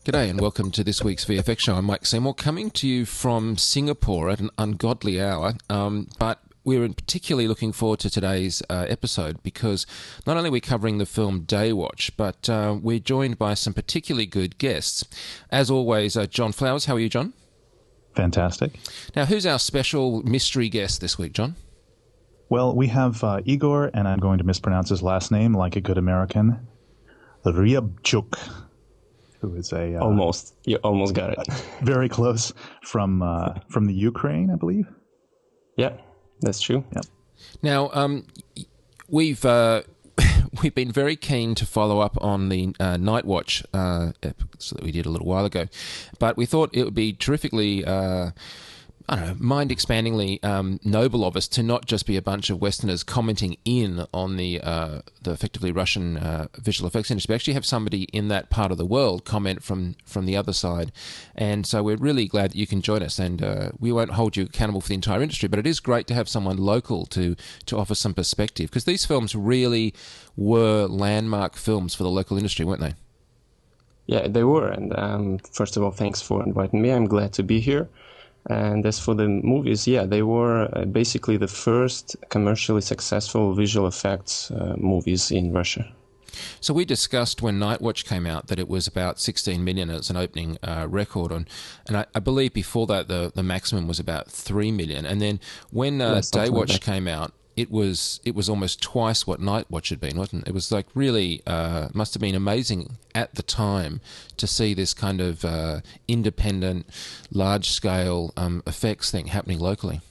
G'day and welcome to this week's VFX show. I'm Mike Seymour, coming to you from Singapore at an ungodly hour, but we're particularly looking forward to today's episode because not only are we covering the film Daywatch, but we're joined by some particularly good guests. As always, John Flowers. How are you, John? Fantastic. Now, who's our special mystery guest this week, John? Well, we have Igor, and I'm going to mispronounce his last name like a good American, Ryabchuk, who is a... You almost got it. Very close, from the Ukraine, I believe. Yeah, that's true. Yep. Now, we've been very keen to follow up on the Night Watch episode that we did a little while ago, but we thought it would be terrifically... mind-expandingly noble of us to not just be a bunch of Westerners commenting in on the effectively Russian visual effects industry, but actually have somebody in that part of the world comment from the other side. And so we're really glad that you can join us, and we won't hold you accountable for the entire industry, but it is great to have someone local to offer some perspective, because these films really were landmark films for the local industry, weren't they? Yeah, they were. And first of all, thanks for inviting me. I'm glad to be here. And as for the movies, yeah, they were basically the first commercially successful visual effects movies in Russia. So we discussed when Night Watch came out that it was about 16 million as an opening record, and I believe before that the maximum was about 3 million. And then when Daywatch came out, it was almost twice what Night Watch had been, wasn't it? It was like really must have been amazing at the time to see this kind of independent, large-scale effects thing happening locally.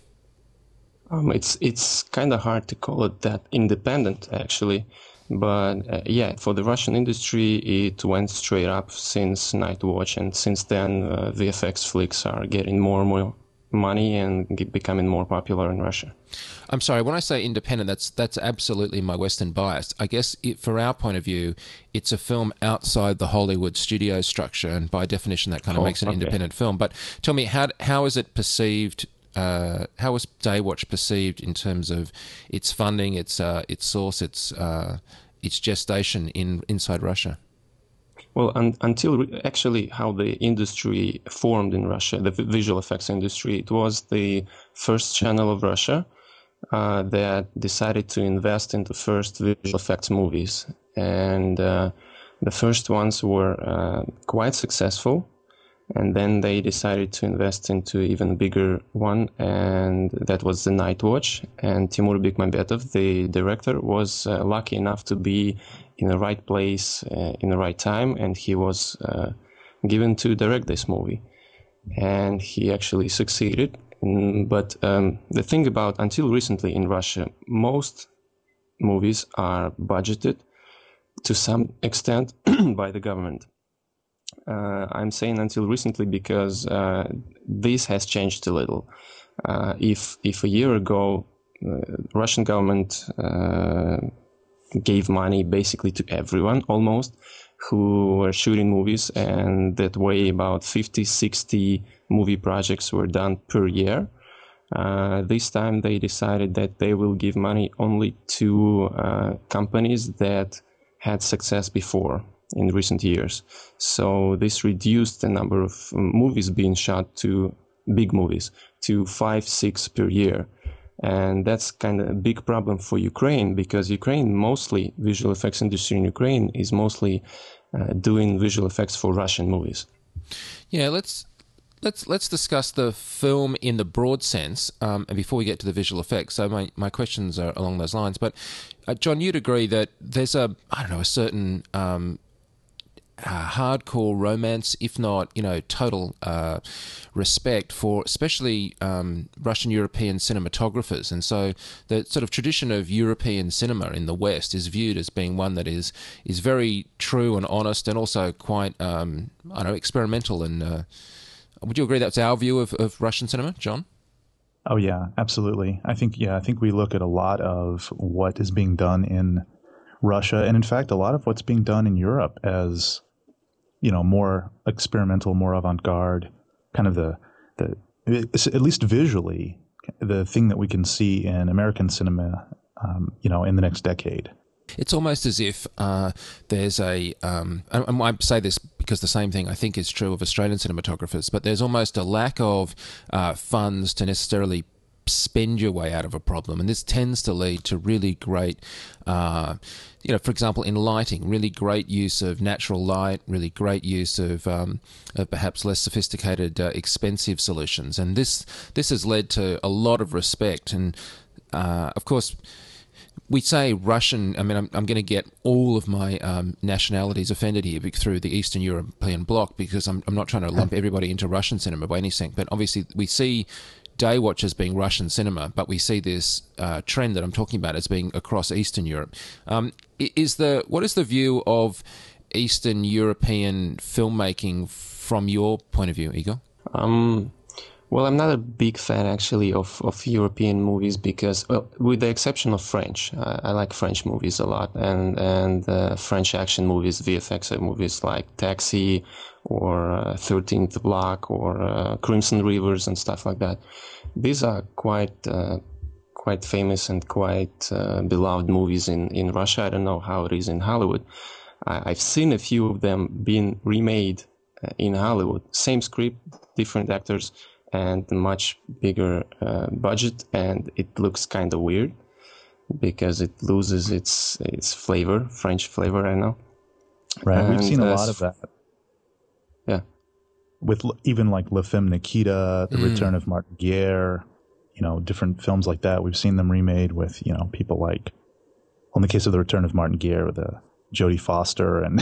It's kind of hard to call it that independent, actually. But yeah, for the Russian industry, it went straight up since Night Watch, and since then, VFX flicks are getting more and more money and becoming more popular in Russia. I'm sorry, when I say independent, that's absolutely my Western bias. I guess for our point of view, it's a film outside the Hollywood studio structure, and by definition that kind of makes an independent film. But tell me, how is it perceived, how was Daywatch perceived in terms of its funding, its source, its gestation inside Russia? Well, until actually how the industry formed in Russia, the visual effects industry, it was the first channel of Russia that decided to invest into first visual effects movies. And the first ones were quite successful. And then they decided to invest into even bigger one, and that was the Night Watch. And Timur Bekmambetov, the director, was lucky enough to be in the right place in the right time, and he was given to direct this movie. And he actually succeeded. But the thing about, until recently in Russia, most movies are budgeted to some extent by the government. I'm saying until recently because this has changed a little. If a year ago, Russian government gave money basically to everyone almost who were shooting movies, and that way about 50, 60 movie projects were done per year. This time they decided that they will give money only to companies that had success before in recent years. So this reduced the number of movies being shot to big movies to 5, 6 per year. And that's kind of a big problem for Ukraine, because Ukraine, mostly visual effects industry in Ukraine is mostly doing visual effects for Russian movies. Yeah, let's discuss the film in the broad sense, and before we get to the visual effects. So my questions are along those lines. But John, you'd agree that there's a certain hardcore romance, if not, total respect for especially Russian European cinematographers. And so the sort of tradition of European cinema in the West is viewed as being one that is very true and honest, and also quite, experimental. And would you agree that's our view of Russian cinema, John? Oh, yeah, absolutely. I think we look at a lot of what is being done in Russia, and in fact, a lot of what's being done in Europe as more experimental, more avant-garde, kind of the at least visually, the thing that we can see in American cinema, in the next decade. It's almost as if there's and I say this because the same thing I think is true of Australian cinematographers, but there's almost a lack of funds to necessarily spend your way out of a problem, and this tends to lead to really great, for example, in lighting, really great use of natural light, really great use of perhaps less sophisticated, expensive solutions, and this has led to a lot of respect, and of course. We say Russian. I mean, I'm going to get all of my nationalities offended here through the Eastern European bloc because I'm not trying to lump everybody into Russian cinema by any sense. But obviously, we see Daywatch as being Russian cinema, but we see this trend that I'm talking about as being across Eastern Europe. What is the view of Eastern European filmmaking from your point of view, Igor? Well, I'm not a big fan actually of European movies because, well, with the exception of French, I like French movies a lot, and French action movies, VFX movies like Taxi or 13th Block or Crimson Rivers and stuff like that. These are quite famous and quite beloved movies in Russia. I don't know how it is in Hollywood. I've seen a few of them being remade in Hollywood. Same script, different actors, and much bigger budget, and it looks kind of weird because it loses its flavor, French flavor, I know. Right, we've seen a lot of that. Yeah. With even like Le Femme Nikita, The Return of Martin Guerre, different films like that. We've seen them remade with, people like, in the case of The Return of Martin Guerre, with Jodie Foster and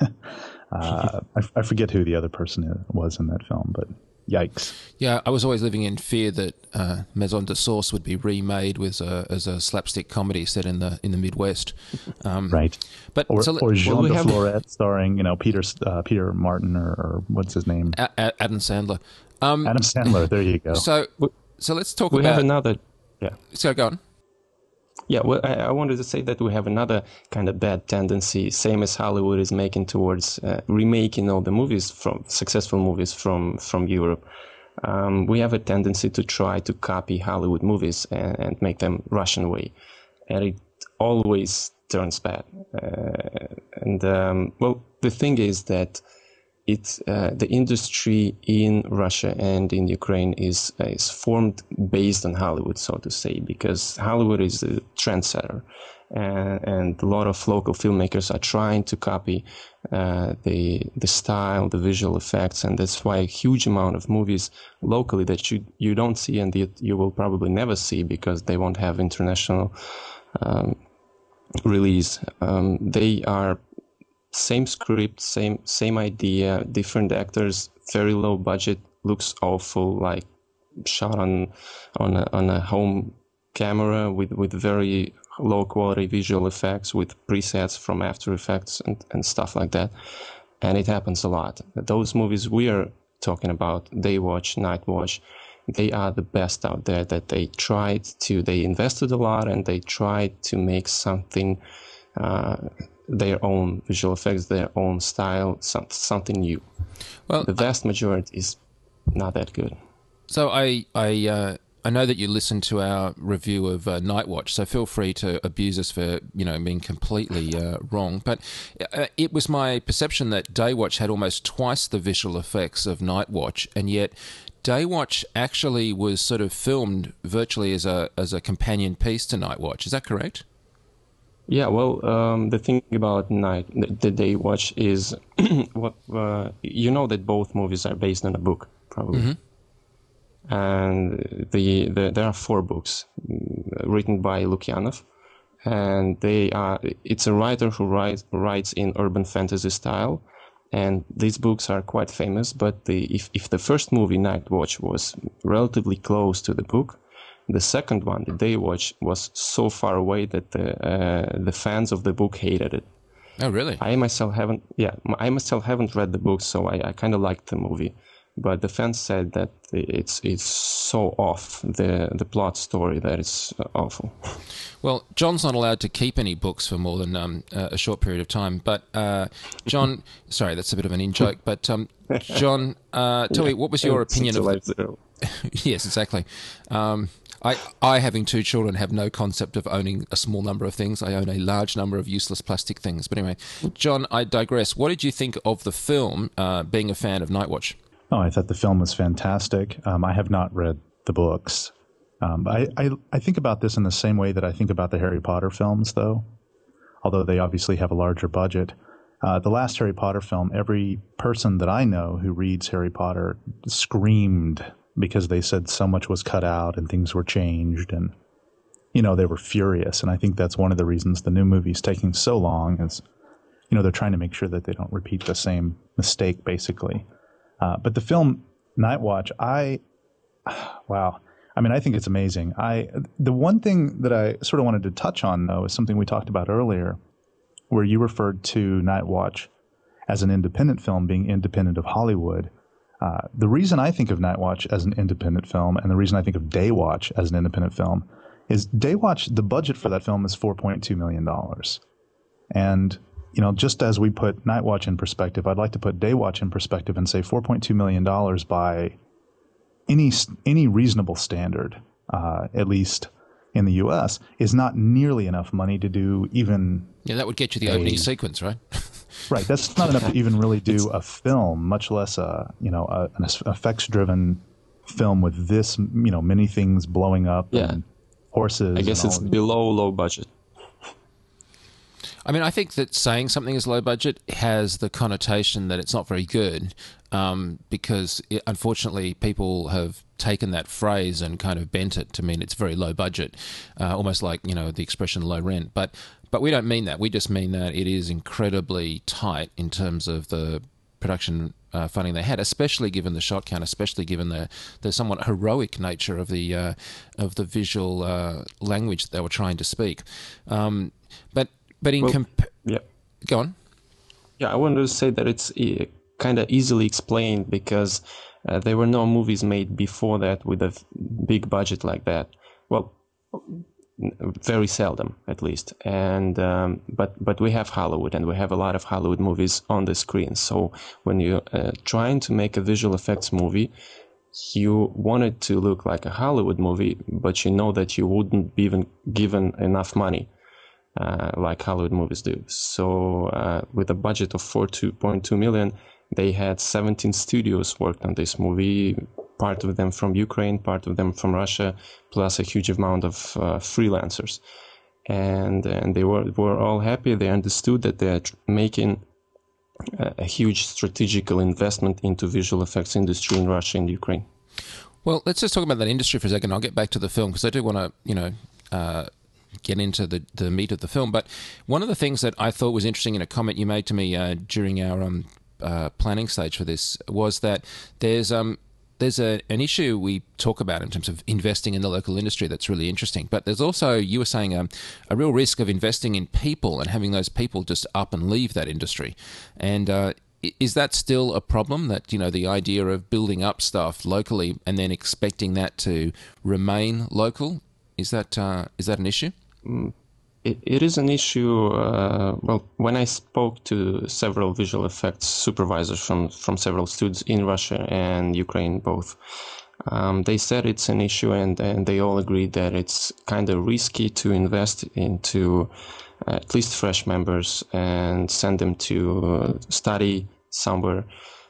I forget who the other person was in that film, but yikes. Yeah, I was always living in fear that Maison de Source would be remade as a slapstick comedy set in the Midwest. Right. But or Jean de Florette starring, Peter Martin or what's his name? Adam Sandler. Adam Sandler, there you go. So let's talk we about... have another... Yeah. So go on. Yeah, well, I wanted to say that we have another kind of bad tendency, same as Hollywood is making towards remaking all the movies successful movies from Europe. We have a tendency to try to copy Hollywood movies and make them Russian way, and it always turns bad. Well, the thing is that the industry in Russia and in Ukraine is formed based on Hollywood, so to say, because Hollywood is a trendsetter, and a lot of local filmmakers are trying to copy the style, the visual effects, and that's why a huge amount of movies locally that you don't see and you will probably never see because they won't have international release. They are same script, same idea, different actors, very low budget, looks awful, like shot on a home camera with very low quality visual effects, with presets from After Effects and stuff like that. And it happens a lot. Those movies we are talking about, Daywatch, Nightwatch, they are the best out there, that they invested a lot and they tried to make something their own visual effects, their own style, something new. Well, the vast majority is not that good. So I know that you listened to our review of Nightwatch, so feel free to abuse us for being completely wrong. But it was my perception that Daywatch had almost twice the visual effects of Nightwatch, and yet Daywatch actually was sort of filmed virtually as a companion piece to Nightwatch. Is that correct? Yeah, well, the thing about the Daywatch is what that both movies are based on a book, probably. Mm-hmm. And there are 4 books written by Lukyanov, and it's a writer who writes in urban fantasy style, and these books are quite famous. But if the first movie, Nightwatch, was relatively close to the book, the second one, the Daywatch, was so far away that the fans of the book hated it. Oh, really? I myself haven't read the book, so I kind of liked the movie. But the fans said that it's so off, the plot story, that it's awful. Well, John's not allowed to keep any books for more than a short period of time. But John, sorry, that's a bit of an in-joke. But John, tell me, what was your opinion of... Life Zero. Yes, exactly. I, having two children, have no concept of owning a small number of things. I own a large number of useless plastic things. But anyway, John, I digress. What did you think of the film, being a fan of Nightwatch? Oh, I thought the film was fantastic. I have not read the books. I think about this in the same way that I think about the Harry Potter films, though, although they obviously have a larger budget. The last Harry Potter film, every person that I know who reads Harry Potter screamed because they said so much was cut out and things were changed, and they were furious. And I think that's one of the reasons the new movie's taking so long is, they're trying to make sure that they don't repeat the same mistake, basically. But the film Nightwatch, wow. I mean, I think it's amazing. The one thing that I sort of wanted to touch on, though, is something we talked about earlier, where you referred to Nightwatch as an independent film being independent of Hollywood. The reason I think of Nightwatch as an independent film, and the reason I think of Daywatch as an independent film, is Daywatch, the budget for that film is $4.2 million. And, just as we put Nightwatch in perspective, I'd like to put Daywatch in perspective and say $4.2 million by any reasonable standard, at least in the U.S., is not nearly enough money to do even... Yeah, that would get you the opening sequence, right? Right. That's not enough to even really do a film, much less an effects-driven film with this, many things blowing up and horses. I guess it's below low budget. I mean, I think that saying something is low budget has the connotation that it's not very good, because unfortunately people have taken that phrase and kind of bent it to mean it's very low budget, almost like, the expression low rent. But we don't mean that. We just mean that it is incredibly tight in terms of the production funding they had, especially given the shot count, especially given the somewhat heroic nature of the visual language that they were trying to speak. But in go on. Yeah, I wanted to say that it's kind of easily explained because there were no movies made before that with a big budget like that. Well, very seldom, at least. And but we have Hollywood, and we have a lot of Hollywood movies on the screen. So when you're trying to make a visual effects movie, you want it to look like a Hollywood movie, but you know that you wouldn't be even given enough money like Hollywood movies do. So with a budget of $4.2 million, they had 17 studios worked on this movie, part of them from Ukraine, part of them from Russia, plus a huge amount of freelancers. And they were all happy. They understood that they're making a huge strategical investment into visual effects industry in Russia and Ukraine. Well, let's just talk about that industry for a second. I'll get back to the film because I do want to, get into the meat of the film. But one of the things that I thought was interesting in a comment you made to me during our planning stage for this was that there's an issue we talk about in terms of investing in the local industry that's really interesting. But there's also, you were saying, a real risk of investing in people and having those people just up and leave that industry. And is that still a problem, that, the idea of building up stuff locally and then expecting that to remain local? Is that an issue? It is an issue. Well, when I spoke to several visual effects supervisors from several studios in Russia and Ukraine both, they said it's an issue, and they all agreed that it's kind of risky to invest into at least fresh members and send them to study somewhere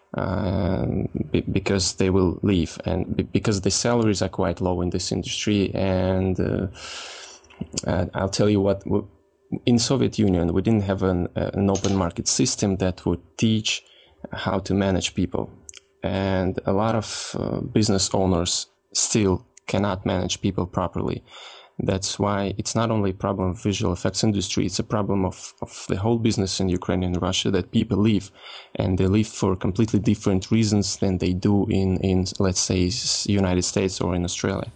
because they will leave, and because the salaries are quite low in this industry. And I'll tell you what, in Soviet Union, we didn't have an open market system that would teach how to manage people. And a lot of business owners still cannot manage people properly. That's why it's not only a problem of visual effects industry, it's a problem of the whole business in Ukraine and Russia, that people leave, and they leave for completely different reasons than they do in let's say, United States or in Australia.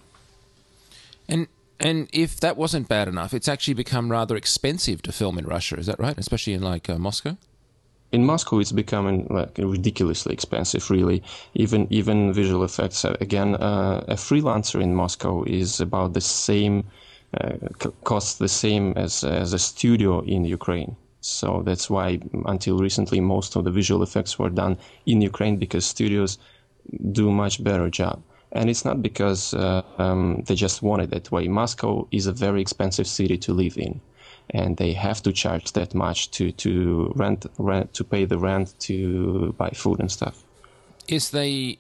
And if that wasn't bad enough, it's actually become rather expensive to film in Russia. Is that right? Especially in Moscow? In Moscow, it's becoming ridiculously expensive, really. Even visual effects. Again, a freelancer in Moscow is about the same, costs the same as a studio in Ukraine. So that's why, until recently, most of the visual effects were done in Ukraine, because studios do much better job. And it's not because they just want it that way. Moscow is a very expensive city to live in, and they have to charge that much to pay the rent, to buy food and stuff. Is the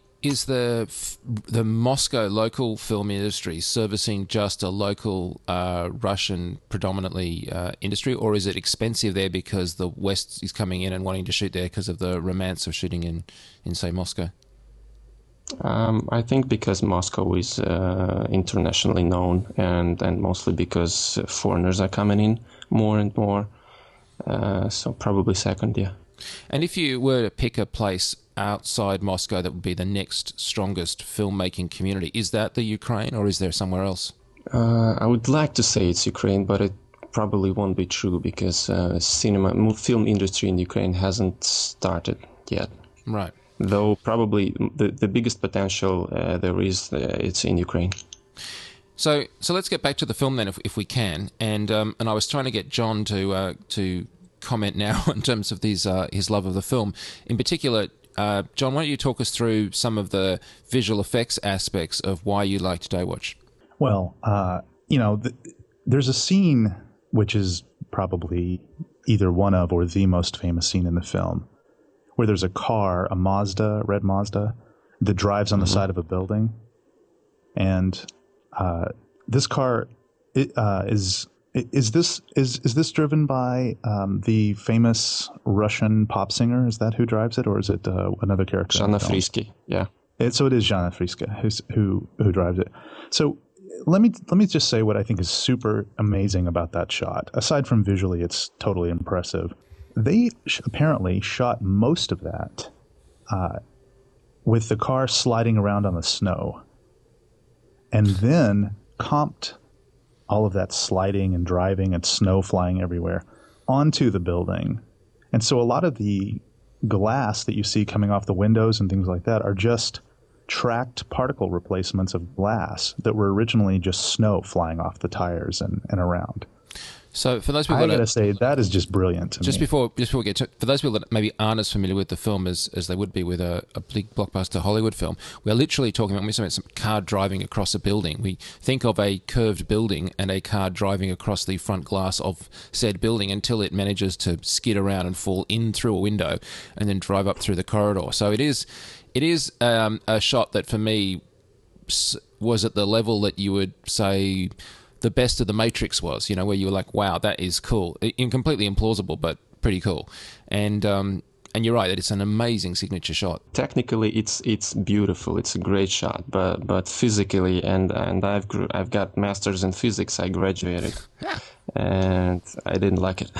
Moscow local film industry servicing just a local Russian predominantly industry, or is it expensive there because the West is coming in and wanting to shoot there because of the romance of shooting in say Moscow? I think because Moscow is internationally known, and mostly because foreigners are coming in more and more. So probably second, yeah. And if you were to pick a place outside Moscow that would be the next strongest filmmaking community, is that the Ukraine, or is there somewhere else? I would like to say it's Ukraine, but it probably won't be true because film industry in Ukraine hasn't started yet. Right. Though probably the biggest potential there is, it's in Ukraine. So let's get back to the film then, if we can. And I was trying to get John to comment now in terms of his love of the film. In particular, John, why don't you talk us through some of the visual effects aspects of why you liked Daywatch? Well, there's a scene which is probably either one of or the most famous scene in the film, where there's a car, a red Mazda, that drives on the side of a building. And this car is this driven by the famous Russian pop singer? Is that who drives it, or is it another character? Zhanna Friski, yeah. So it is Zhanna Friski who drives it. So let me just say what I think is super amazing about that shot. Aside from visually, it's totally impressive. They apparently shot most of that with the car sliding around on the snow, and then comped all of that sliding and driving and snow flying everywhere onto the building. And so a lot of the glass that you see coming off the windows and things like that are just tracked particle replacements of glass that were originally just snow flying off the tires and around. So for those people, I gotta say that is just brilliant to me. Before we get to, for those people that maybe aren't as familiar with the film as they would be with a big blockbuster Hollywood film, we're literally talking about some car driving across a building. We think of a curved building and a car driving across the front glass of said building until it manages to skid around and fall in through a window and then drive up through the corridor. So it is a shot that for me was at the level that you would say the best of the Matrix was, where you were like, wow, that is cool. Completely implausible, but pretty cool. And you're right, that it's an amazing signature shot. Technically, it's beautiful. It's a great shot, but physically, and I've got masters in physics. I graduated, and I didn't like it.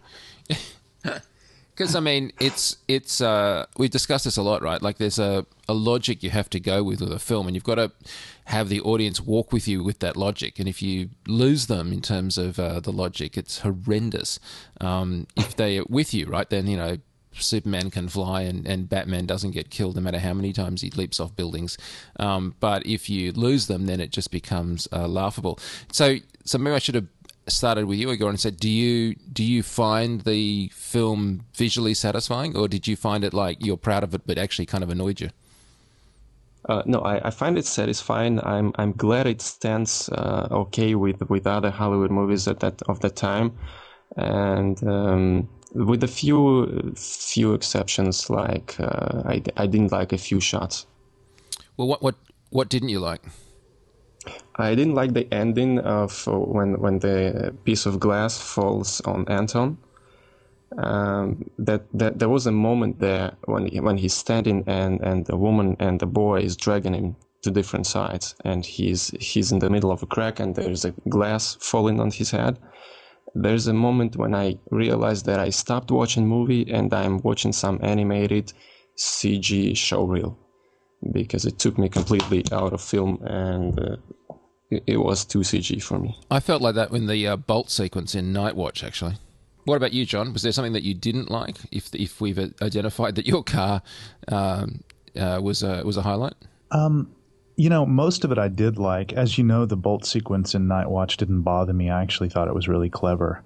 Because, I mean, it's we've discussed this a lot, right? Like there's a logic you have to go with a film, and you've got to have the audience walk with you with that logic. And if you lose them in terms of the logic, it's horrendous. If they are with you, right, then, Superman can fly and Batman doesn't get killed no matter how many times he leaps off buildings. But if you lose them, then it just becomes laughable. So maybe I should have started with you, Igor, and said, do you find the film visually satisfying, or did you find it like you're proud of it but actually kind of annoyed you? No, I find it satisfying. I'm glad it stands okay with other Hollywood movies of that time, and with a few exceptions, like I didn't like a few shots. Well, what didn't you like? I didn't like the ending of when the piece of glass falls on Anton. That there was a moment there when he's standing and the woman and the boy is dragging him to different sides, and he's in the middle of a crack and there's a glass falling on his head. There's a moment when I realized that I stopped watching movie and I'm watching some animated CG showreel, because it took me completely out of film and it was too CG for me. I felt like that in the Bolt sequence in Night Watch, actually. What about you, John? Was there something that you didn't like? If we've identified that your car was a highlight. Most of it I did like. As you know, the Bolt sequence in Night Watch didn't bother me. I actually thought it was really clever.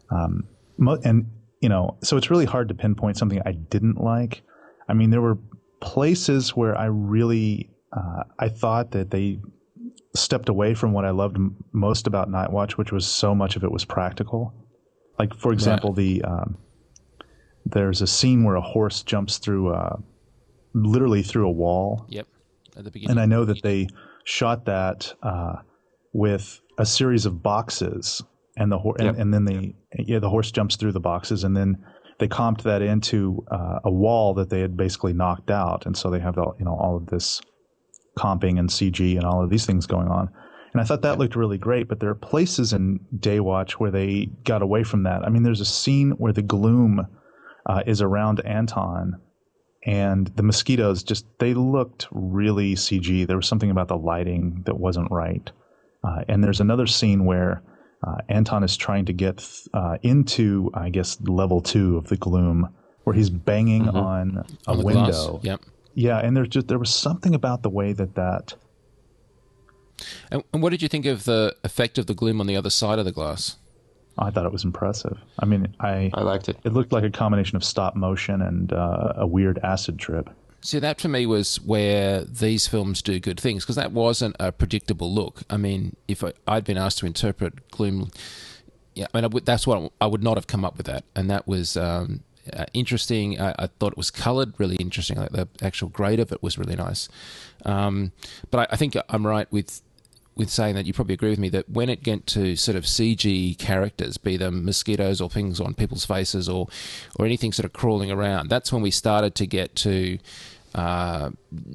So it's really hard to pinpoint something I didn't like. I mean, there were places where I really I thought that they stepped away from what I loved most about Night Watch, which was so much of it was practical. Like, for example, there's a scene where a horse jumps through literally through a wall. Yep, at the beginning. And I know that they shot that with a series of boxes, and and then the horse jumps through the boxes, and then they comped that into a wall that they had basically knocked out, and so they have all of this comping and CG and all of these things going on. And I thought that looked really great, but there are places in Daywatch where they got away from that. I mean, there's a scene where the gloom is around Anton, and the mosquitoes they looked really CG. There was something about the lighting that wasn't right. And there's another scene where Anton is trying to get into, I guess, level 2 of the gloom, where he's banging on a window. Glass. Yep. Yeah, and there was something about the way that. And what did you think of the effect of the gloom on the other side of the glass? I thought it was impressive. I mean, I liked it. It looked like a combination of stop motion and a weird acid trip. See, that for me was where these films do good things, because that wasn't a predictable look. I mean, if I'd been asked to interpret gloom, that's what I would not have come up with that, and that was interesting. I thought it was coloured really interesting. Like the actual grade of it was really nice. But I think I'm right with saying that you probably agree with me that when it get to sort of CG characters, be them mosquitoes or things on people's faces or anything sort of crawling around, that's when we started to get to, Well,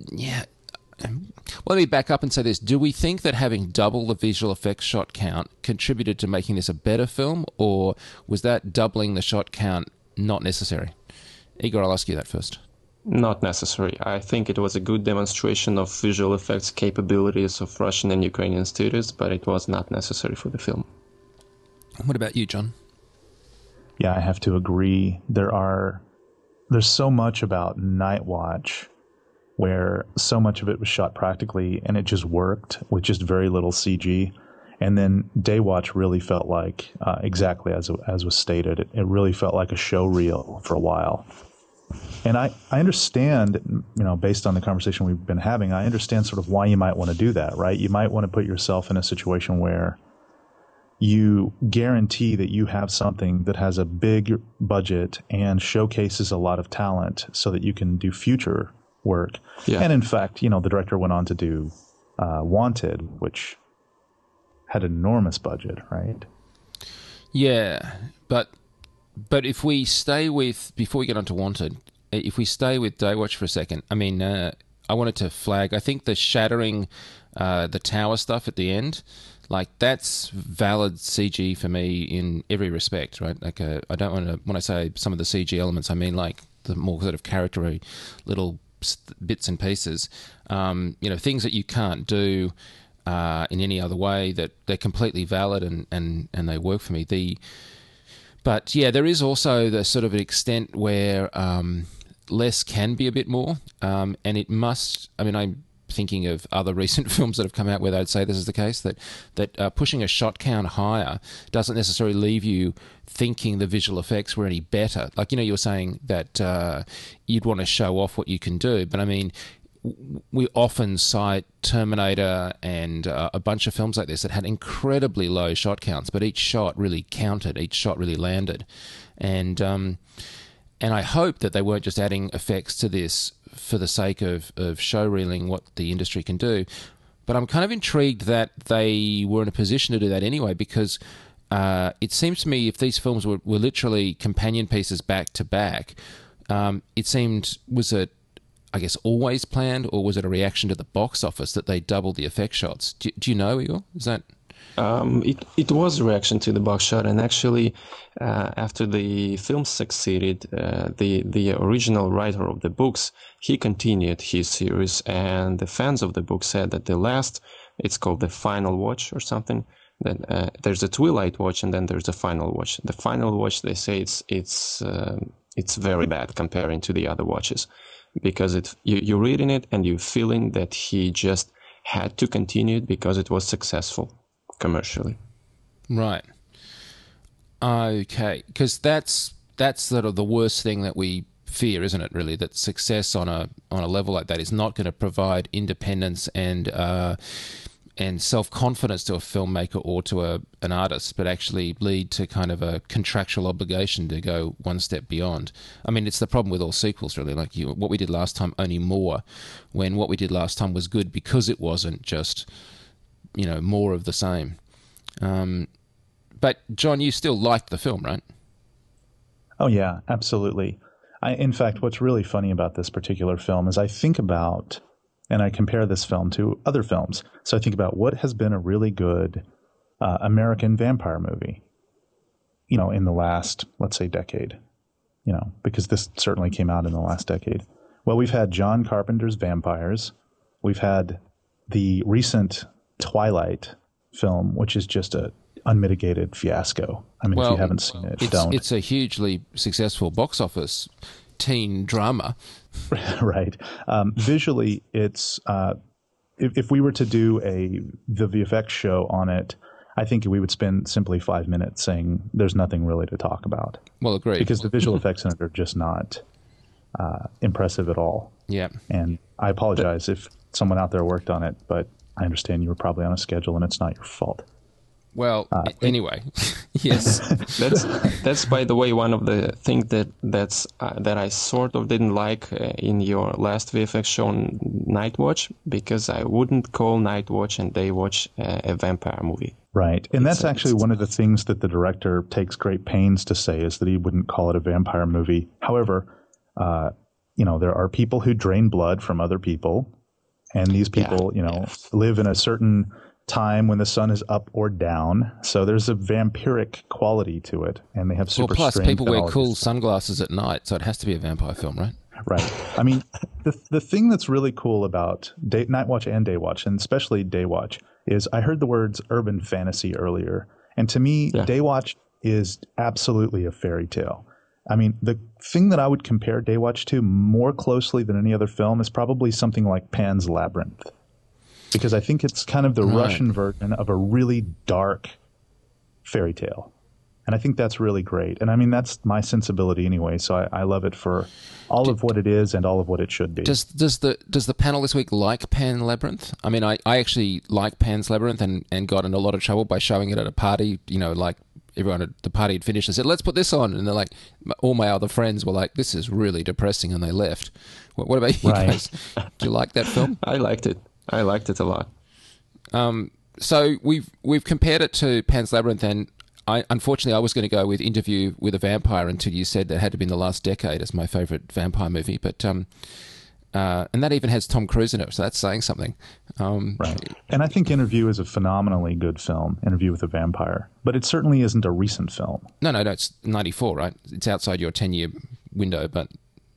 let me back up and say this. Do we think that having double the visual effects shot count contributed to making this a better film, or was that doubling the shot count not necessary? Igor, I'll ask you that first. Not necessary. I think it was a good demonstration of visual effects capabilities of Russian and Ukrainian studios, but it was not necessary for the film. What about you, John? Yeah, I have to agree. There's so much about Night Watch where so much of it was shot practically and it just worked with just very little CG. And then Daywatch really felt like, exactly as was stated, it really felt like a show reel for a while. And I understand, based on the conversation we've been having, I understand sort of why you might want to do that, right? You might want to put yourself in a situation where you guarantee that you have something that has a big budget and showcases a lot of talent so that you can do future work. Yeah. And in fact, the director went on to do Wanted, which had an enormous budget, right? Yeah, but if we stay with, before we get on to Wanted, if we stay with Daywatch for a second, I mean, I wanted to flag, I think the shattering the tower stuff at the end, like that's valid CG for me in every respect, right? Like I don't want to, when I say some of the CG elements, I mean like the more sort of character little bits and pieces, things that you can't do in any other way, that they're completely valid and they work for me. But yeah, there is also the sort of an extent where less can be a bit more, and it must. I mean, I'm thinking of other recent films that have come out where they'd say this is the case, that pushing a shot count higher doesn't necessarily leave you thinking the visual effects were any better. Like, you were saying that you'd want to show off what you can do, but I mean, we often cite Terminator and a bunch of films like this that had incredibly low shot counts, but each shot really counted, each shot really landed. And I hope that they weren't just adding effects to this for the sake of show reeling what the industry can do. But I'm kind of intrigued that they were in a position to do that anyway, because it seems to me if these films were literally companion pieces back to back, it seemed, was it, I guess, always planned, or was it a reaction to the box office that they doubled the effect shots? Do you know, Igor? Is that... It was a reaction to the box shot, and actually, after the film succeeded, the original writer of the books, he continued his series, and the fans of the book said that the last, it's called the Final Watch or something. Then there's a Twilight Watch, and then there's a Final Watch. The Final Watch, they say it's very bad comparing to the other watches, because you're reading it and you're feeling that he just had to continue it because it was successful commercially. Right. Okay. Because that's sort of the worst thing that we fear, isn't it? Really, that success on a level like that is not going to provide independence and self-confidence to a filmmaker or to an artist, but actually lead to kind of a contractual obligation to go one step beyond. I mean, it's the problem with all sequels, really. Like what we did last time, only more, when what we did last time was good because it wasn't just, more of the same. But, John, you still liked the film, right? Oh, yeah, absolutely. In fact, what's really funny about this particular film is I think about, and I compare this film to other films. So I think about what has been a really good American vampire movie, in the last, let's say, decade, because this certainly came out in the last decade. Well, we've had John Carpenter's Vampires. We've had the recent Twilight film, which is just a unmitigated fiasco. I mean, if you haven't seen it, don't. It's a hugely successful box office teen drama. Right. Visually, it's if we were to do the VFX show on it, I think we would spend simply 5 minutes saying there's nothing really to talk about. Well, agreed. Because the visual effects in it are just not impressive at all. Yeah. And I apologize if someone out there worked on it, but I understand you were probably on a schedule and it's not your fault. Well, anyway, yes. That's by the way one of the things that I sort of didn't like in your last VFX show, Night Watch, because I wouldn't call Night Watch and Day Watch a vampire movie. Right, and that's actually one of the things that the director takes great pains to say is that he wouldn't call it a vampire movie. However, there are people who drain blood from other people, and these people, live in a certain time when the sun is up or down, so there's a vampiric quality to it, and they have super plus strange people wear technologies. cool sunglasses at night, so it has to be a vampire film, right? Right. I mean, the thing that's really cool about Night Watch and Day Watch, and especially Day Watch, is I heard the words urban fantasy earlier, and to me, Day Watch is absolutely a fairy tale. I mean, the thing that I would compare Day Watch to more closely than any other film is probably something like Pan's Labyrinth. Because I think it's kind of the Russian version of a really dark fairy tale. And I think that's really great. And I mean, that's my sensibility anyway, so I love it for all of what it is and all of what it should be. Does the panel this week like Pan's Labyrinth? I mean, I actually like Pan's Labyrinth and got in a lot of trouble by showing it at a party, like everyone at the party had finished and said, let's put this on. And they're like, all my other friends were like, this is really depressing, and they left. What about you guys? Do you like that film? I liked it. I liked it a lot. So we've compared it to Pan's Labyrinth, and unfortunately I was going to go with Interview with a Vampire until you said that had to be in the last decade as my favourite vampire movie. But and that even has Tom Cruise in it, so that's saying something. Right. And I think Interview is a phenomenally good film, Interview with a Vampire. But it certainly isn't a recent film. No, it's 94, right? It's outside your 10-year window, but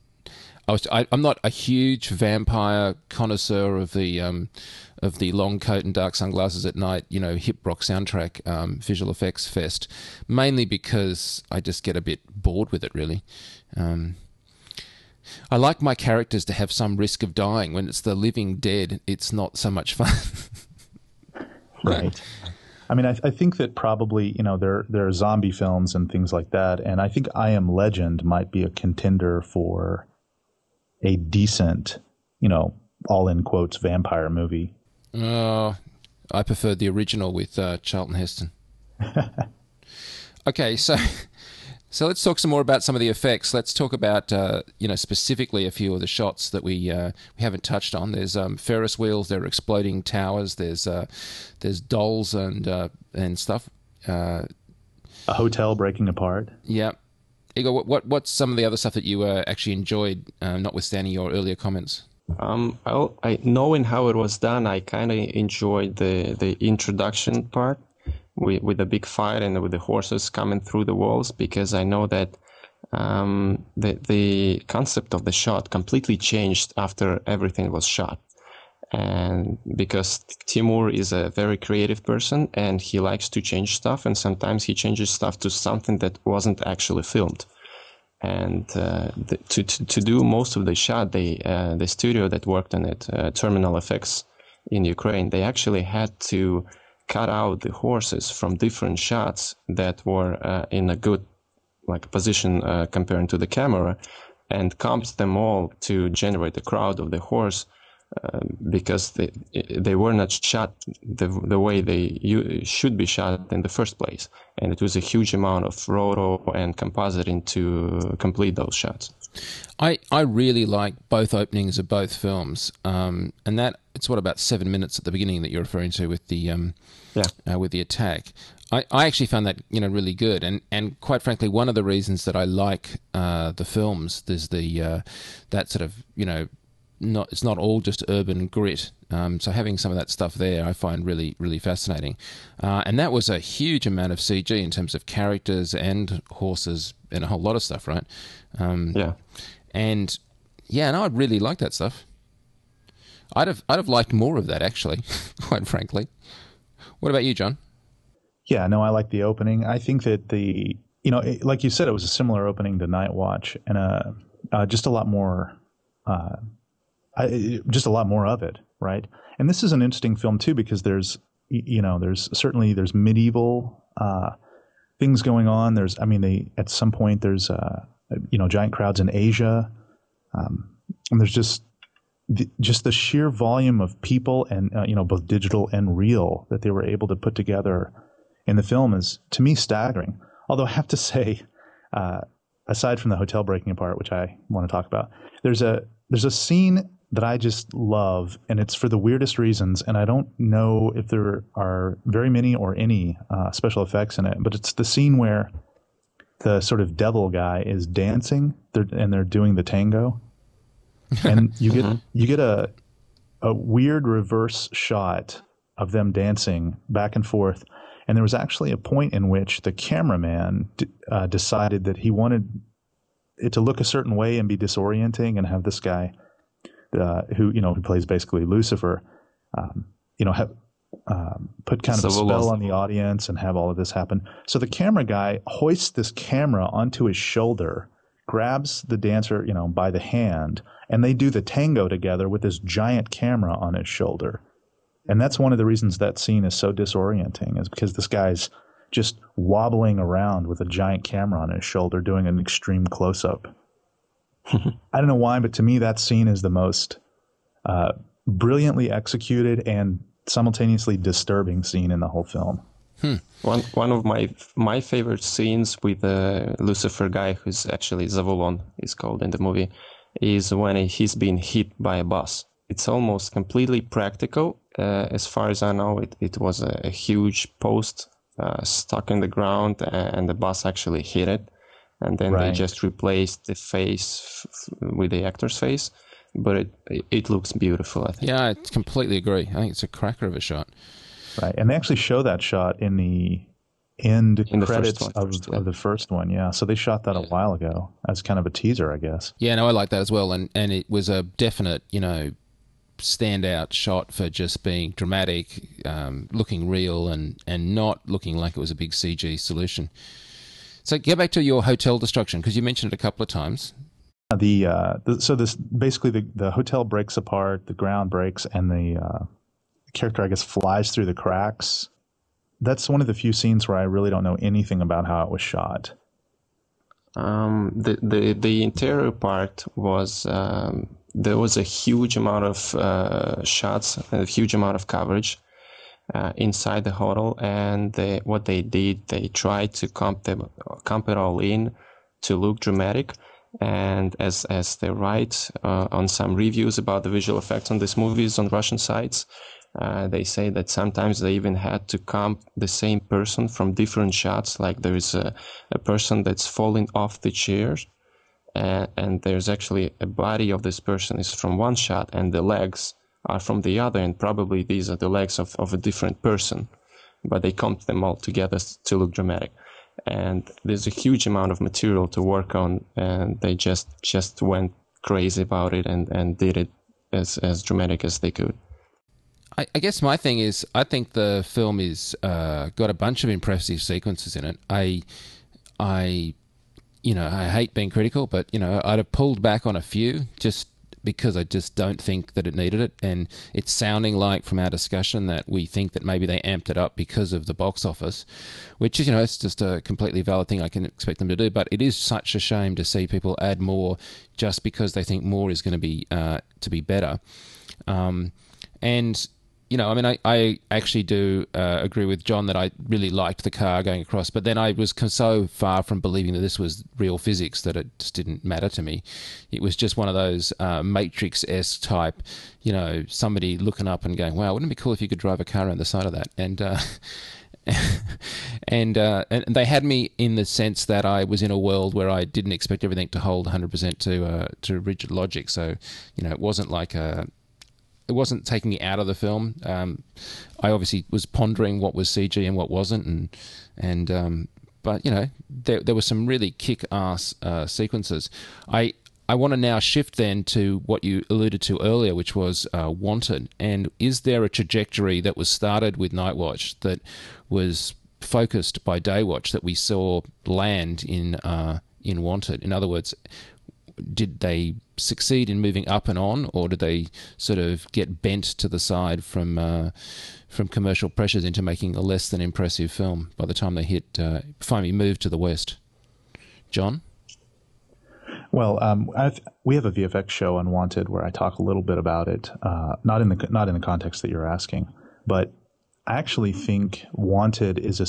I'm not a huge vampire connoisseur of the long coat and dark sunglasses at night, hip rock soundtrack, visual effects fest, mainly because I just get a bit bored with it, really. I like my characters to have some risk of dying. When it's the living dead, it's not so much fun. Right. I mean, I think that probably, there are zombie films and things like that, and I think I Am Legend might be a contender for a decent, all in quotes, vampire movie. I prefer the original with Charlton Heston. Okay, so let's talk some more about some of the effects. Let's talk about specifically a few of the shots that we haven't touched on. There's Ferris wheels, there are exploding towers, there's dolls and stuff. A hotel breaking apart. Yeah. Igor, what's some of the other stuff that you actually enjoyed, notwithstanding your earlier comments? Knowing how it was done, I kind of enjoyed the introduction part with the big fight and with the horses coming through the walls, because I know that the concept of the shot completely changed after everything was shot. And because Timur is a very creative person and he likes to change stuff, and sometimes he changes stuff to something that wasn't actually filmed. And to do most of the shot, the studio that worked on it, Terminal Effects in Ukraine, they actually had to cut out the horses from different shots that were in a good position comparing to the camera, and comped them all to generate a crowd of the horse, because they were not shot the way they should be shot in the first place, and it was a huge amount of roto and compositing to complete those shots. I really like both openings of both films, and that it's about 7 minutes at the beginning that you're referring to with the with the attack. I actually found that really good, and quite frankly, one of the reasons that I like the films is the that sort of it's not all just urban grit. So having some of that stuff there, I find really, really fascinating. And that was a huge amount of CG in terms of characters and horses and a whole lot of stuff, right? And I really like that stuff. I'd have liked more of that, actually, quite frankly. What about you, John? Yeah, no, I like the opening. I think that like you said, it was a similar opening to Night Watch, and just a lot more. Just a lot more of it, right? And this is an interesting film too, because there's medieval things going on. At some point there's giant crowds in Asia, and there's just the sheer volume of people and both digital and real that they were able to put together in the film is, to me, staggering. Although I have to say, aside from the hotel breaking apart, which I want to talk about, there's a scene that I just love, and it's for the weirdest reasons, and I don't know if there are very many or any special effects in it, but it's the scene where the sort of devil guy is dancing, and they're doing the tango, and you get a weird reverse shot of them dancing back and forth, and there was actually a point in which the cameraman decided that he wanted it to look a certain way and be disorienting, and have this guy who plays basically Lucifer, put kind of a spell on the audience and have all of this happen. So the camera guy hoists this camera onto his shoulder, grabs the dancer, by the hand, and they do the tango together with this giant camera on his shoulder. And that's one of the reasons that scene is so disorienting, is because this guy's just wobbling around with a giant camera on his shoulder doing an extreme close-up. I don't know why, but to me that scene is the most brilliantly executed and simultaneously disturbing scene in the whole film. One of my favorite scenes with the Lucifer guy, who's actually Zavulon is called in the movie, is when he's being hit by a bus. It's almost completely practical. As far as I know, it was a huge post stuck in the ground, and the bus actually hit it. And then they just replaced the face with the actor's face. But it looks beautiful, I think. Yeah, I completely agree. I think it's a cracker of a shot. Right. And they actually show that shot in the end credits of the first one. Yeah. So they shot that a while ago as kind of a teaser, I guess. Yeah, no, I like that as well. And it was a definite, standout shot for just being dramatic, looking real, and not looking like it was a big CG solution. So get back to your hotel destruction, because you mentioned it a couple of times. So the hotel breaks apart, the ground breaks, and the character, I guess, flies through the cracks. That's one of the few scenes where I really don't know anything about how it was shot. The interior part was there was a huge amount of shots, a huge amount of coverage inside the hotel, and what they did, they tried to comp it all in to look dramatic. And as they write on some reviews about the visual effects on these movies on Russian sites, they say that sometimes they even had to comp the same person from different shots. Like there is a person that's falling off the chair, and there's actually a body of this person is from one shot, and the legs are from the other, and probably these are the legs of a different person, but they comped them all together to look dramatic. And there's a huge amount of material to work on, and they just went crazy about it and did it as dramatic as they could. I guess my thing is, I think the film is got a bunch of impressive sequences in it. I hate being critical, but I'd have pulled back on a few just because I just don't think that it needed it. And it's sounding like from our discussion that we think that maybe they amped it up because of the box office, which is, it's just a completely valid thing I can expect them to do. But it is such a shame to see people add more just because they think more is going to be better. And I actually do agree with John that I really liked the car going across, but then I was so far from believing that this was real physics that it just didn't matter to me. It was just one of those Matrix-esque type, somebody looking up and going, wow, wouldn't it be cool if you could drive a car around the side of that? And they had me in the sense that I was in a world where I didn't expect everything to hold 100% to rigid logic. So, it wasn't like it wasn't taking me out of the film. I obviously was pondering what was CG and what wasn't, but there were some really kick-ass sequences. I want to now shift then to what you alluded to earlier, which was Wanted. And is there a trajectory that was started with Nightwatch that was focused by Daywatch that we saw land in Wanted? In other words, did they succeed in moving up and on, or did they sort of get bent to the side from commercial pressures into making a less than impressive film by the time they finally moved to the West? John? Well, we have a VFX show on Wanted where I talk a little bit about it, not in the context that you're asking, but I actually think Wanted is a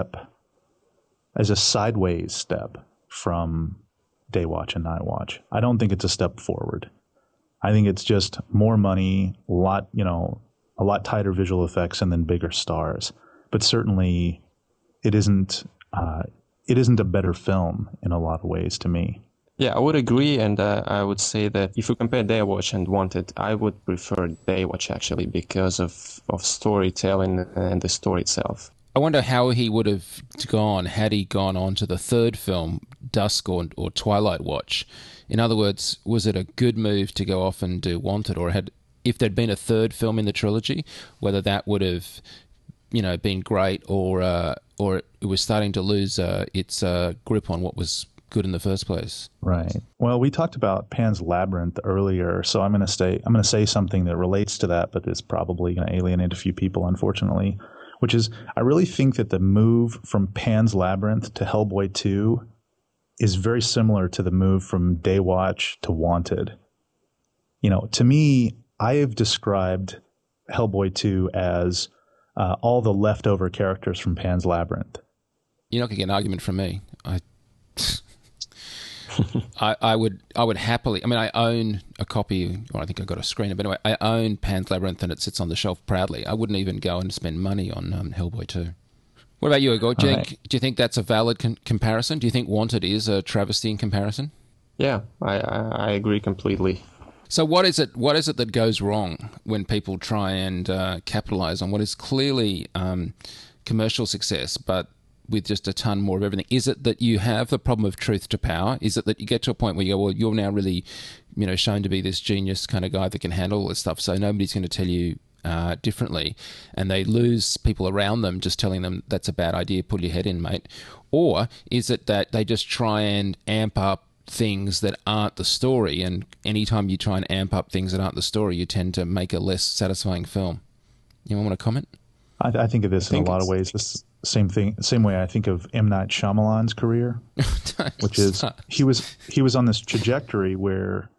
sideways step from Daywatch and Nightwatch. I don't think it's a step forward. I think it's just more money, a lot tighter visual effects, and then bigger stars. But certainly, it isn't a better film in a lot of ways to me. Yeah, I would agree, and I would say that if you compare Daywatch and Wanted, I would prefer Daywatch actually because of storytelling and the story itself. I wonder how he would have gone had he gone on to the third film, Dusk or Twilight Watch. In other words, was it a good move to go off and do Wanted, or if there'd been a third film in the trilogy, whether that would have, been great, or it was starting to lose its grip on what was good in the first place? Right. Well, we talked about Pan's Labyrinth earlier, so I'm going to say something that relates to that, but is probably going to alienate a few people, unfortunately. Which is, I really think that the move from Pan's Labyrinth to Hellboy 2 is very similar to the move from Daywatch to Wanted. To me, I have described Hellboy 2 as all the leftover characters from Pan's Labyrinth. You're not going to get an argument from me. I would happily. I mean, I own a copy, or I think I got a screener. But anyway, I own Pan's Labyrinth, and it sits on the shelf proudly. I wouldn't even go and spend money on Hellboy 2. What about you, Igor? Do you think that's a valid comparison? Do you think Wanted is a travesty in comparison? Yeah, I agree completely. So what is it that goes wrong when people try and capitalize on what is clearly commercial success, but with just a ton more of everything? Is it that you have the problem of truth to power? Is it that you get to a point where you go, well, you're now really, shown to be this genius kind of guy that can handle all this stuff, so nobody's going to tell you differently, and they lose people around them just telling them that's a bad idea, pull your head in, mate? Or is it that they just try and amp up things that aren't the story, and anytime you try and amp up things that aren't the story, you tend to make a less satisfying film? Anyone want to comment? I think of this in a lot of ways. This same way I think of M. Night Shyamalan's career, which is he was on this trajectory where,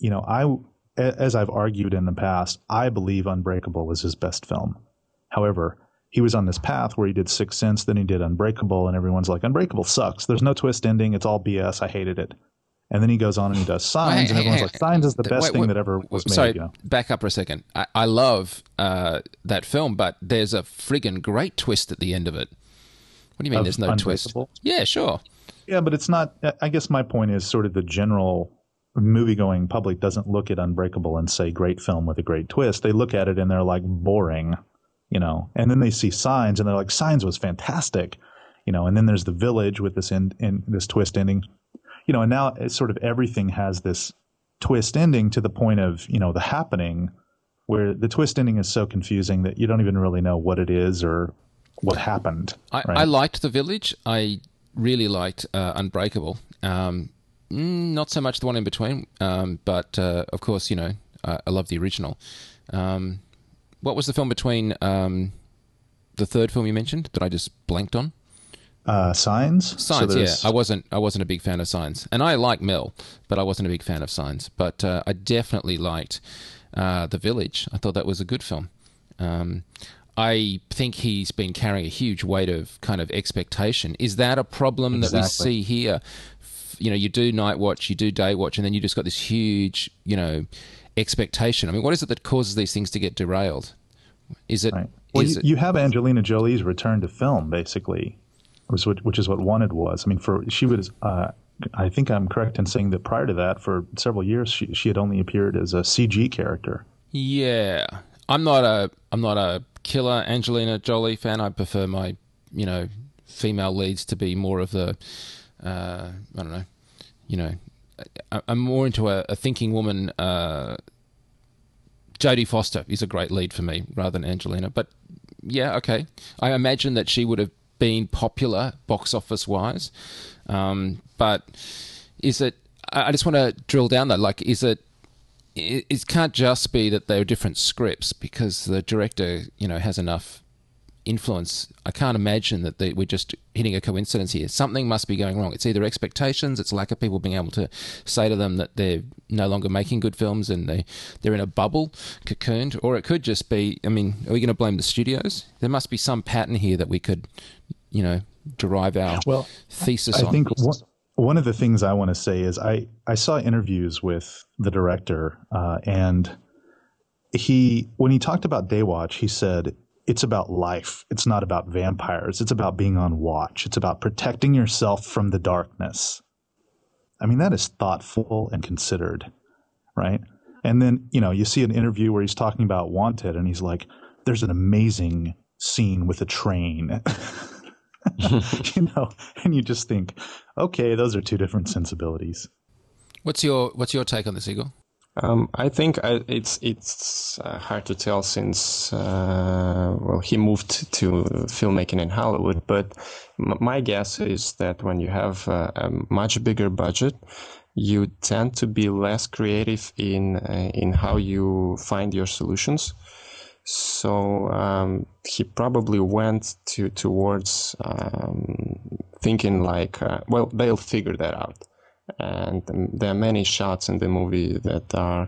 as I've argued in the past, I believe Unbreakable was his best film. However, he was on this path where he did Sixth Sense, then he did Unbreakable, and everyone's like, Unbreakable sucks. There's no twist ending. It's all BS. I hated it. And then he goes on and he does Signs, and everyone's like, Signs is the best thing that ever was made. Sorry, back up for a second. I love that film, but there's a friggin' great twist at the end of it. What do you mean there's no twist? Yeah, sure. Yeah, but it's not. I guess my point is sort of the general movie-going public doesn't look at Unbreakable and say, great film with a great twist. They look at it and they're like, boring, And then they see Signs and they're like, Signs was fantastic, And then there's The Village with this this twist ending. And now it's sort of everything has this twist ending to the point of, The Happening, where the twist ending is so confusing that you don't even really know what it is or what happened. I liked The Village. I really liked Unbreakable. Not so much the one in between, but of course, I love the original. What was the film between the third film you mentioned that I just blanked on? Signs. Signs, so yeah. I wasn't a big fan of Signs, and I like Mel, but I wasn't a big fan of Signs. But I definitely liked The Village. I thought that was a good film. I think he's been carrying a huge weight of kind of expectation. Is that a problem that we see here? You do Night Watch, you do Day Watch, and then you just got this huge, expectation. I mean, what is it that causes these things to get derailed? Is it? Right. Well, you have Angelina Jolie's return to film, basically, which is what Wanted was. I mean, she was. I think I'm correct in saying that prior to that, for several years, she had only appeared as a CG character. Yeah, I'm not a killer Angelina Jolie fan. I prefer my female leads to be more of the I don't know. I'm more into a thinking woman. Jodie Foster is a great lead for me rather than Angelina. But yeah, okay. I imagine that she would have been popular box office wise. But is it? I just want to drill down though. Like, is it? It can't just be that they're different scripts because the director, has enough influence. I can't imagine that we're just hitting a coincidence here. Something must be going wrong. It's either expectations, it's lack of people being able to say to them that they're no longer making good films and they're in a bubble, cocooned, or it could just be, are we going to blame the studios? There must be some pattern here that we could, derive our thesis on. I think one of the things I want to say is I saw interviews with the director and when he talked about Daywatch, he said, it's about life. It's not about vampires. It's about being on watch. It's about protecting yourself from the darkness. I mean, that is thoughtful and considered, right? And then, you see an interview where he's talking about Wanted, and he's like, there's an amazing scene with a train, and you just think, okay, those are two different sensibilities. What's your take on this, Igor? I think it's hard to tell since he moved to filmmaking in Hollywood. But my guess is that when you have a much bigger budget, you tend to be less creative in how you find your solutions. So he probably went towards thinking like, they'll figure that out. And there are many shots in the movie that are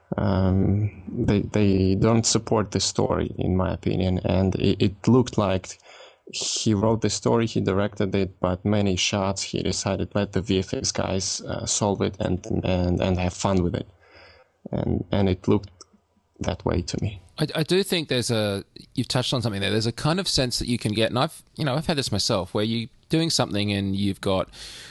they don't support the story, in my opinion. And it looked like he wrote the story, he directed it, but many shots he decided let the VFX guys solve it and have fun with it. And it looked that way to me. I do think you've touched on something there. There's a kind of sense that you can get, and I've had this myself, where you're doing something and you've got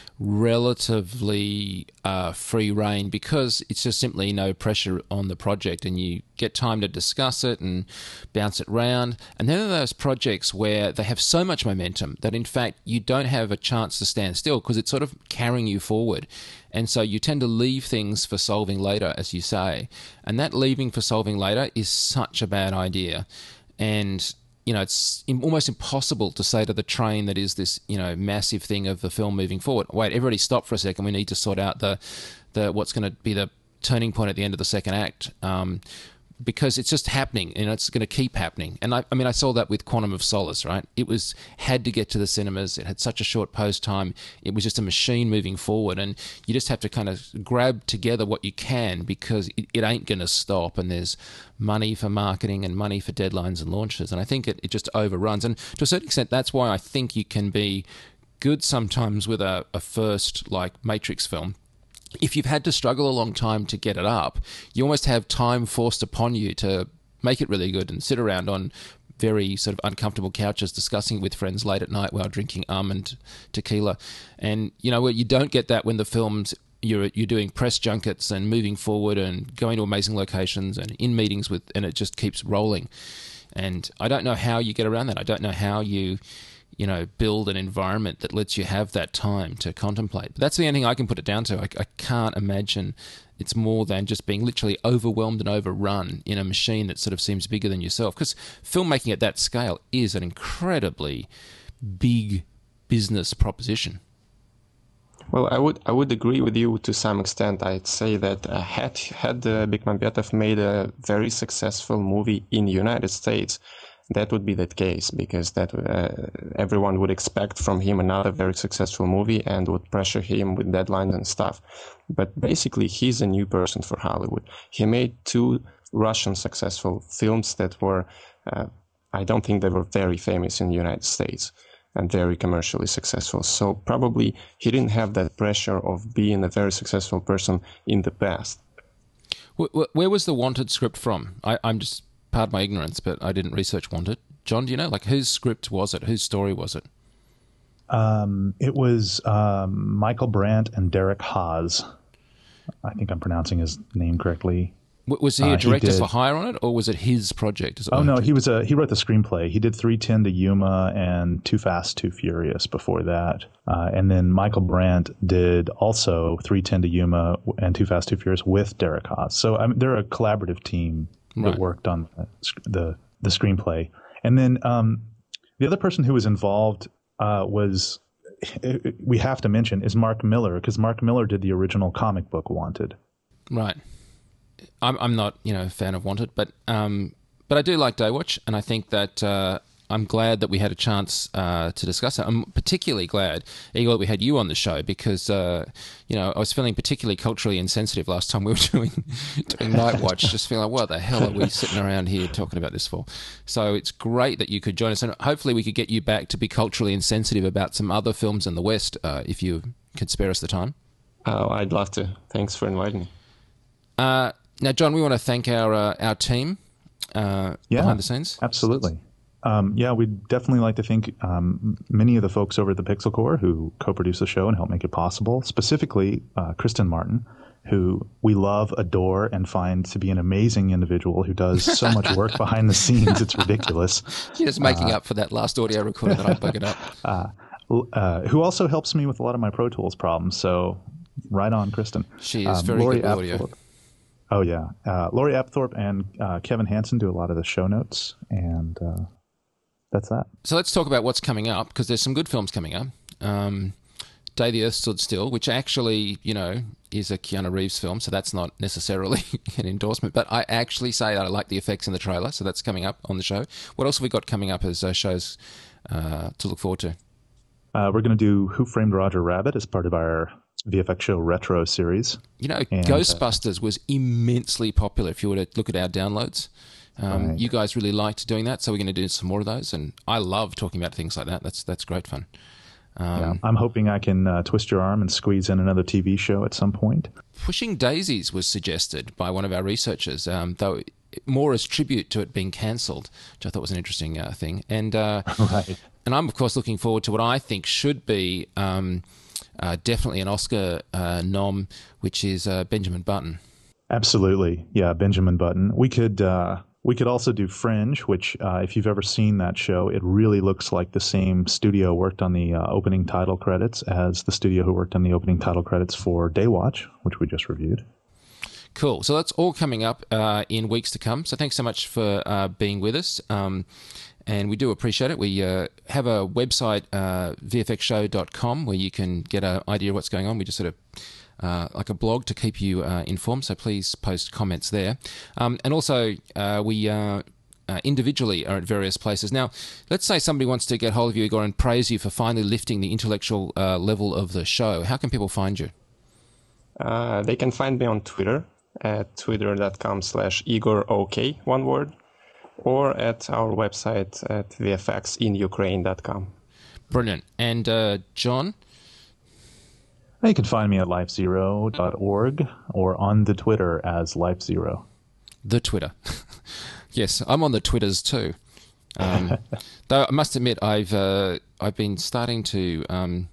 relatively free reign because it's just simply no pressure on the project and you get time to discuss it and bounce it around. And then there are those projects where they have so much momentum that in fact you don't have a chance to stand still because it's sort of carrying you forward. And so you tend to leave things for solving later, as you say. And that leaving for solving later is such a bad idea. And it's almost impossible to say to the train that is this, massive thing of the film moving forward, wait, everybody stop for a second. We need to sort out the what's going to be the turning point at the end of the second act. Because it's just happening and it's going to keep happening. And I saw that with Quantum of Solace, right? It had to get to the cinemas. It had such a short post time. It was just a machine moving forward. And you just have to kind of grab together what you can because it ain't going to stop. And there's money for marketing and money for deadlines and launches. And I think it just overruns. And to a certain extent, that's why I think you can be good sometimes with a first like Matrix film. If you've had to struggle a long time to get it up, you almost have time forced upon you to make it really good and sit around on very sort of uncomfortable couches discussing with friends late at night while drinking and tequila. And, you don't get that when the films you're doing press junkets and moving forward and going to amazing locations and in meetings and it just keeps rolling. And I don't know how you get around that. I don't know how you build an environment that lets you have that time to contemplate. But that's the only thing I can put it down to. I can't imagine it's more than just being literally overwhelmed and overrun in a machine that sort of seems bigger than yourself. Because filmmaking at that scale is an incredibly big business proposition. Well, I would agree with you to some extent. I'd say that had Bekmambetov made a very successful movie in the United States, that would be the case, because that everyone would expect from him another very successful movie and would pressure him with deadlines and stuff. But basically, he's a new person for Hollywood. He made 2 Russian successful films that were, I don't think they were very famous in the United States and very commercially successful. So probably he didn't have that pressure of being a very successful person in the past. Where was the Wanted script from? I'm just, pardon my ignorance, but I didn't research Wanted. John, do you know? Like, whose script was it? Whose story was it? It was Michael Brandt and Derek Haas. I think I'm pronouncing his name correctly. Was he a director for hire on it, or was it his project? No, he wrote the screenplay. He did 3:10 to Yuma and Too Fast, Too Furious before that. And then Michael Brandt did also 3:10 to Yuma and Too Fast, Too Furious with Derek Haas. So they're a collaborative team that worked on the screenplay. And then the other person who was involved we have to mention, is Mark Miller, because Mark Miller did the original comic book Wanted. Right. I'm not, a fan of Wanted, but I do like Daywatch, and I think that I'm glad that we had a chance to discuss it. I'm particularly glad, Igor, that we had you on the show, because I was feeling particularly culturally insensitive last time we were doing Night Watch, just feeling like, what the hell are we sitting around here talking about this for? So it's great that you could join us, and hopefully we could get you back to be culturally insensitive about some other films in the West, if you could spare us the time. Oh, I'd love to. Thanks for inviting me. Now, John, we want to thank our team behind the scenes. Absolutely. We'd definitely like to thank many of the folks over at the Pixel Corps who co-produce the show and help make it possible, specifically Kristen Martin, who we love, adore, and find to be an amazing individual who does so much work behind the scenes. It's ridiculous. Just making up for that last audio recording that I buggered up. Who also helps me with a lot of my Pro Tools problems. So right on, Kristen. She is very good with audio. Oh, yeah. Lori Apthorpe and Kevin Hansen do a lot of the show notes, and that's that. So let's talk about what's coming up, because there's some good films coming up. Day the Earth Stood Still, which actually, is a Keanu Reeves film, so that's not necessarily an endorsement, but I actually say that I like the effects in the trailer, so that's coming up on the show. What else have we got coming up as shows to look forward to? We're going to do Who Framed Roger Rabbit as part of our VFX Show Retro series. Ghostbusters was immensely popular if you were to look at our downloads. Right. You guys really liked doing that, so we're going to do some more of those, and I love talking about things like that. That's great fun. I'm hoping I can twist your arm and squeeze in another TV show at some point. Pushing Daisies was suggested by one of our researchers, though more as tribute to it being cancelled, which I thought was an interesting thing. And right. And I'm, of course, looking forward to what I think should be definitely an Oscar nom, which is Benjamin Button. Absolutely. Yeah, Benjamin Button. We could also do Fringe, which if you've ever seen that show, it really looks like the same studio worked on the opening title credits as the studio who worked on the opening title credits for Daywatch, which we just reviewed. Cool. So that's all coming up in weeks to come. So thanks so much for being with us. And we do appreciate it. We have a website, vfxshow.com, where you can get an idea of what's going on. We just sort of like a blog to keep you informed, so please post comments there. And also, we individually are at various places. Now, let's say somebody wants to get hold of you, Igor, and praise you for finally lifting the intellectual level of the show. How can people find you? They can find me on Twitter at twitter.com/IgorOK, one word, or at our website at vfxinukraine.com. Brilliant. And John? You can find me at lifezero.org or on the Twitter as lifezero. The Twitter. Yes, I'm on the Twitters too. Though I must admit, I've been starting to...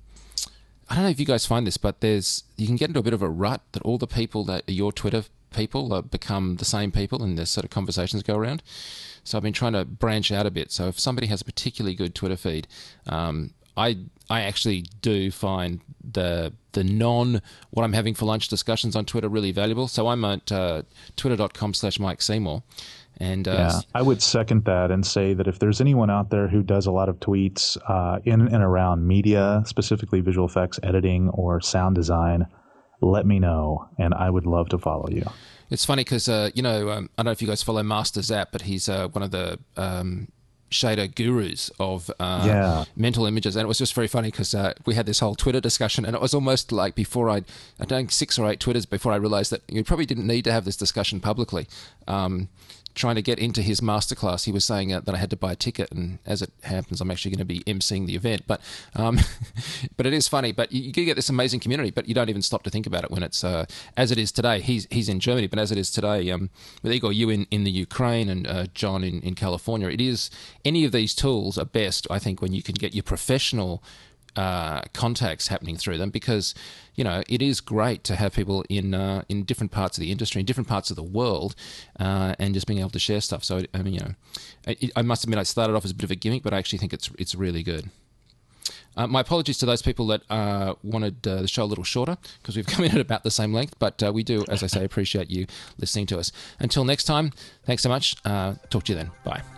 I don't know if you guys find this, but you can get into a bit of a rut that all the people that are your Twitter people become the same people, and there's sort of conversations go around. So I've been trying to branch out a bit. So if somebody has a particularly good Twitter feed, I actually do find the what I'm having for lunch discussions on Twitter really valuable. So I'm at twitter.com/Mike Seymour. And yeah, I would second that and say that if there's anyone out there who does a lot of tweets in and around media, specifically visual effects editing or sound design, let me know, and I would love to follow you. It's funny because, I don't know if you guys follow Master Zap, but he's one of the shader gurus of mental images. And it was just very funny because we had this whole Twitter discussion, and it was almost like before I'd done 6 or 8 Twitters before I realized that you probably didn't need to have this discussion publicly. Trying to get into his masterclass, he was saying that I had to buy a ticket, and as it happens, I'm actually going to be emceeing the event. But but it is funny. But you get this amazing community, but you don't even stop to think about it when it's as it is today. He's in Germany, but as it is today, with Igor, you in the Ukraine, and John in California, it is, any of these tools are best, I think, when you can get your professional contacts happening through them, because it is great to have people in different parts of the industry, in different parts of the world, and just being able to share stuff. So I mean, I must admit I started off as a bit of a gimmick, but I actually think it's really good. My apologies to those people that wanted the show a little shorter, because we've come in at about the same length, but we do, as I say, appreciate you listening to us. Until next time, thanks so much. Talk to you then. Bye.